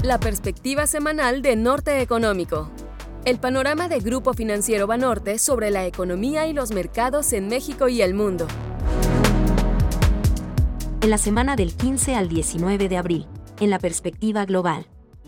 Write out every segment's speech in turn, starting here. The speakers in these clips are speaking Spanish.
La perspectiva semanal de Norte Económico. El panorama de Grupo Financiero Banorte sobre la economía y los mercados en México y el mundo. En la semana del 15 al 19 de abril, en la perspectiva global.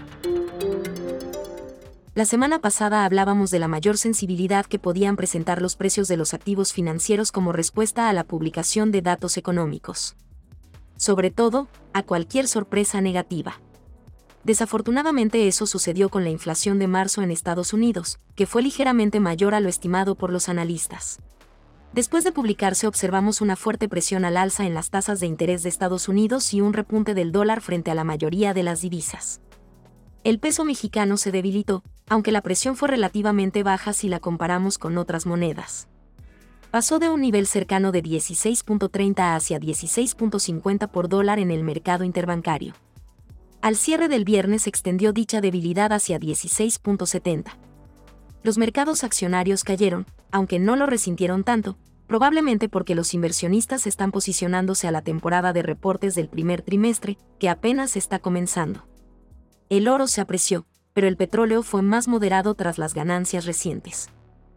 La semana pasada hablábamos de la mayor sensibilidad que podían presentar los precios de los activos financieros como respuesta a la publicación de datos económicos. Sobre todo, a cualquier sorpresa negativa. Desafortunadamente eso sucedió con la inflación de marzo en Estados Unidos, que fue ligeramente mayor a lo estimado por los analistas. Después de publicarse observamos una fuerte presión al alza en las tasas de interés de Estados Unidos y un repunte del dólar frente a la mayoría de las divisas. El peso mexicano se debilitó, aunque la presión fue relativamente baja si la comparamos con otras monedas. Pasó de un nivel cercano de 16.30 hacia 16.50 por dólar en el mercado interbancario. Al cierre del viernes se extendió dicha debilidad hacia 16.70. Los mercados accionarios cayeron, aunque no lo resintieron tanto, probablemente porque los inversionistas están posicionándose a la temporada de reportes del primer trimestre, que apenas está comenzando. El oro se apreció, pero el petróleo fue más moderado tras las ganancias recientes.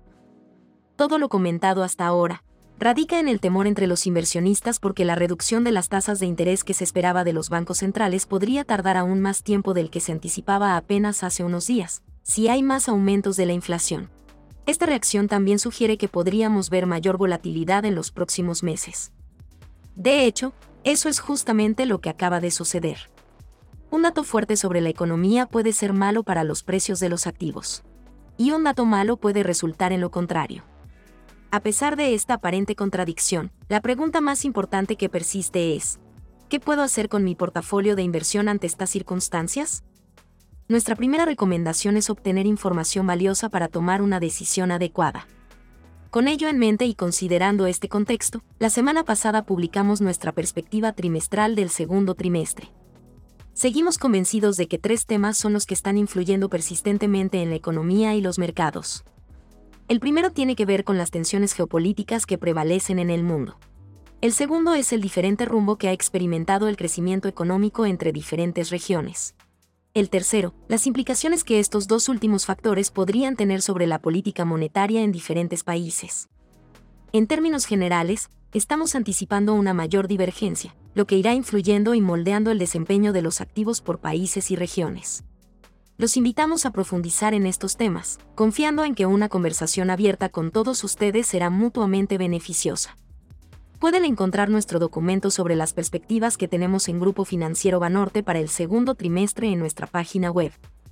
Todo lo comentado hasta ahora radica en el temor entre los inversionistas porque la reducción de las tasas de interés que se esperaba de los bancos centrales podría tardar aún más tiempo del que se anticipaba apenas hace unos días, si hay más aumentos de la inflación. Esta reacción también sugiere que podríamos ver mayor volatilidad en los próximos meses. De hecho, eso es justamente lo que acaba de suceder. Un dato fuerte sobre la economía puede ser malo para los precios de los activos. Y un dato malo puede resultar en lo contrario. A pesar de esta aparente contradicción, la pregunta más importante que persiste es: ¿qué puedo hacer con mi portafolio de inversión ante estas circunstancias? Nuestra primera recomendación es obtener información valiosa para tomar una decisión adecuada. Con ello en mente y considerando este contexto, la semana pasada publicamos nuestra perspectiva trimestral del segundo trimestre. Seguimos convencidos de que 3 temas son los que están influyendo persistentemente en la economía y los mercados. El primero tiene que ver con las tensiones geopolíticas que prevalecen en el mundo. El segundo es el diferente rumbo que ha experimentado el crecimiento económico entre diferentes regiones. El tercero, las implicaciones que estos dos últimos factores podrían tener sobre la política monetaria en diferentes países. En términos generales, estamos anticipando una mayor divergencia, lo que irá influyendo y moldeando el desempeño de los activos por países y regiones. Los invitamos a profundizar en estos temas, confiando en que una conversación abierta con todos ustedes será mutuamente beneficiosa. Pueden encontrar nuestro documento sobre las perspectivas que tenemos en Grupo Financiero Banorte para el segundo trimestre en nuestra página web.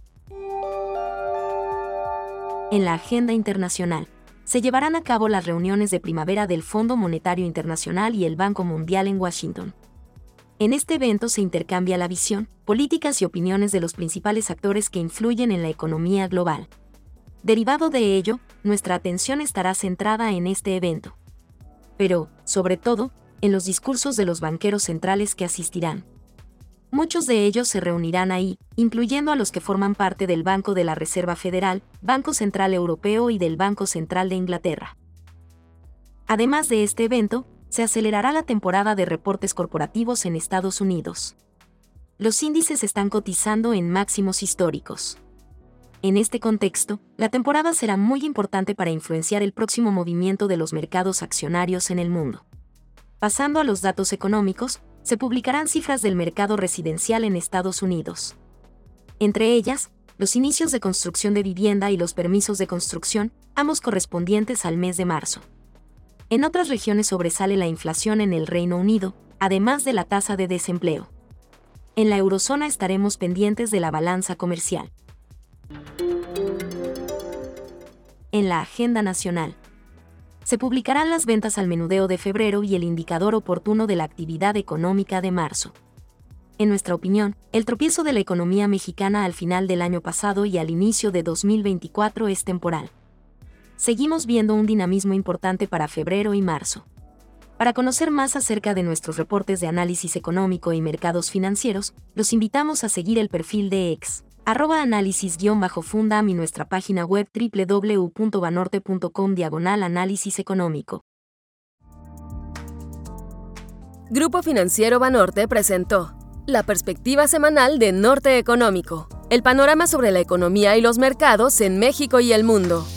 En la agenda internacional, se llevarán a cabo las reuniones de primavera del Fondo Monetario Internacional y el Banco Mundial en Washington. En este evento se intercambia la visión, políticas y opiniones de los principales actores que influyen en la economía global. Derivado de ello, nuestra atención estará centrada en este evento. Pero, sobre todo, en los discursos de los banqueros centrales que asistirán. Muchos de ellos se reunirán ahí, incluyendo a los que forman parte del Banco de la Reserva Federal, Banco Central Europeo y del Banco Central de Inglaterra. Además de este evento, se acelerará la temporada de reportes corporativos en Estados Unidos. Los índices están cotizando en máximos históricos. En este contexto, la temporada será muy importante para influenciar el próximo movimiento de los mercados accionarios en el mundo. Pasando a los datos económicos, se publicarán cifras del mercado residencial en Estados Unidos. Entre ellas, los inicios de construcción de vivienda y los permisos de construcción, ambos correspondientes al mes de marzo. En otras regiones sobresale la inflación en el Reino Unido, además de la tasa de desempleo. En la eurozona estaremos pendientes de la balanza comercial. En la agenda nacional, se publicarán las ventas al menudeo de febrero y el indicador oportuno de la actividad económica de marzo. En nuestra opinión, el tropiezo de la economía mexicana al final del año pasado y al inicio de 2024 es temporal. Seguimos viendo un dinamismo importante para febrero y marzo. Para conocer más acerca de nuestros reportes de análisis económico y mercados financieros, los invitamos a seguir el perfil de X, @análisis_fundam y nuestra página web www.banorte.com/análisis económico. Grupo Financiero Banorte presentó la perspectiva semanal de Norte Económico. El panorama sobre la economía y los mercados en México y el mundo.